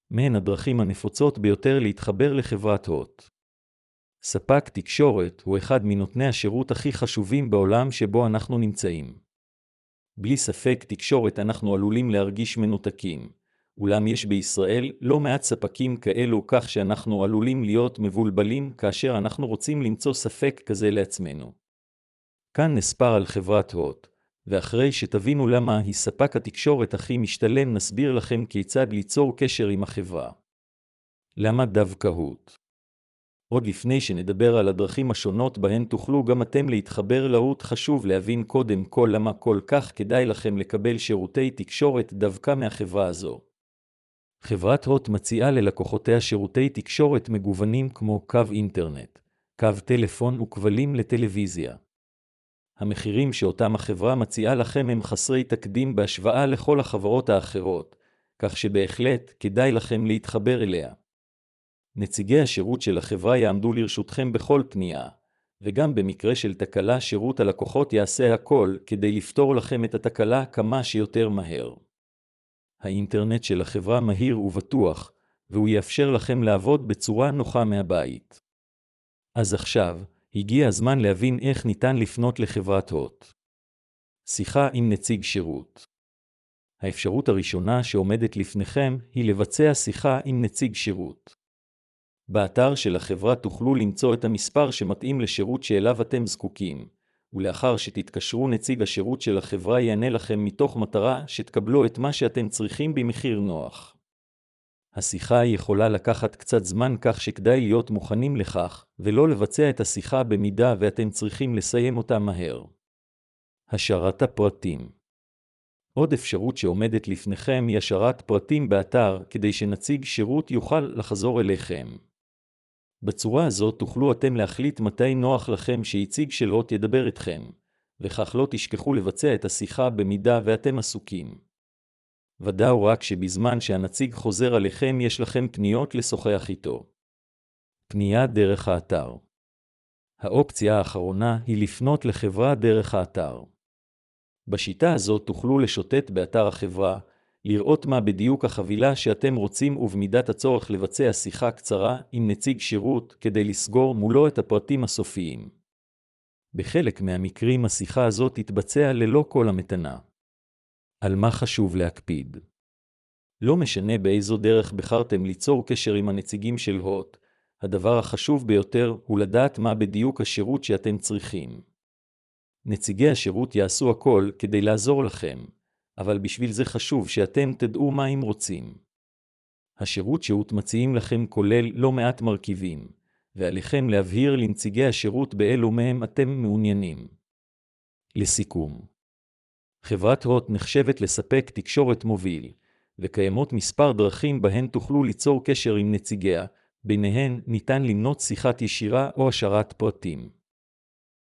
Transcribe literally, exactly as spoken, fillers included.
מהן הדרכים הנפוצות ביותר להתחבר לחברת הוט. ספק תקשורת הוא אחד מנותני השירות הכי חשובים בעולם שבו אנחנו נמצאים. בלי ספק תקשורת אנחנו עלולים להרגיש מנותקים, אולם יש בישראל לא מעט ספקים כאלו כך שאנחנו עלולים להיות מבולבלים כאשר אנחנו רוצים למצוא ספק כזה לעצמנו. כאן נספר על חברת הוט, ואחרי שתבינו למה היא ספק התקשורת הכי משתלם נסביר לכם כיצד ליצור קשר עם החברה. למה דווקא הוט? עוד לפני שנדבר על הדרכים השונות בהן תוכלו גם אתם להתחבר להוט, חשוב להבין קודם כל למה כל כך כדאי לכם לקבל שירותי תקשורת דווקא מהחברה הזו. חברת הוט מציעה ללקוחותיה שירותי תקשורת מגוונים כמו קו אינטרנט, קו טלפון וכבלים לטלוויזיה. המחירים שאותם החברה מציעה לכם הם חסרי תקדים בהשוואה לכל החברות האחרות, כך שבהחלט כדאי לכם להתחבר אליה. נציגי השירות של החברה יעמדו לרשותכם בכל פנייה, וגם במקרה של תקלה שירות הלקוחות יעשה הכל כדי לפתור לכם את התקלה כמה שיותר מהר. האינטרנט של החברה מהיר ובטוח, והוא יאפשר לכם לעבוד בצורה נוחה מהבית. אז עכשיו, הגיע הזמן להבין איך ניתן לפנות לחברת הוט. שיחה עם נציג שירות. האפשרות הראשונה שעומדת לפניכם היא לבצע שיחה עם נציג שירות. באתר של החברה תוכלו למצוא את המספר שמתאים לשירות שאליו אתם זקוקים, ולאחר שתתקשרו נציג השירות של החברה יענה לכם מתוך מטרה שתקבלו את מה שאתם צריכים במחיר נוח. השיחה יכולה לקחת קצת זמן כך שכדאי להיות מוכנים לכך, ולא לבצע את השיחה במידה ואתם צריכים לסיים אותה מהר. השארת הפרטים. עוד אפשרות שעומדת לפניכם היא השארת פרטים באתר כדי שנציג שירות יוכל לחזור אליכם. בצורה הזאת תוכלו אתם להחליט מתי נוח לכם שיציג של הוט ידבר איתכם, וכך לא תשכחו לבצע את השיחה במידה ואתם עסוקים. ודאו רק שבזמן שהנציג חוזר עליכם יש לכם פניות לשוחח איתו. פנייה דרך האתר. האופציה האחרונה היא לפנות לחברה דרך האתר. בשיטה הזאת תוכלו לשוטט באתר החברה, לראות מה בדיוק החבילה שאתם רוצים ובמידת הצורך לבצע שיחה קצרה עם נציג שירות כדי לסגור מולו את הפרטים הסופיים. בחלק מהמקרים השיחה הזאת תתבצע ללא כל המתנה. על מה חשוב להקפיד? לא משנה באיזו דרך בחרתם ליצור קשר עם הנציגים של הוט, הדבר החשוב ביותר הוא לדעת מה בדיוק השירות שאתם צריכים. נציגי השירות יעשו הכל כדי לעזור לכם, אבל בשביל זה חשוב שאתם תדעו מה הם רוצים. השירות שהות מציעים לכם כולל לא מעט מרכיבים, ועליכם להבהיר לנציגי השירות באילו מהם אתם מעוניינים. לסיכום, חברת הוט נחשבת לספק תקשורת מוביל, וקיימות מספר דרכים בהן תוכלו ליצור קשר עם נציגיה, ביניהן ניתן למנות שיחת ישירה או השארת פרטים.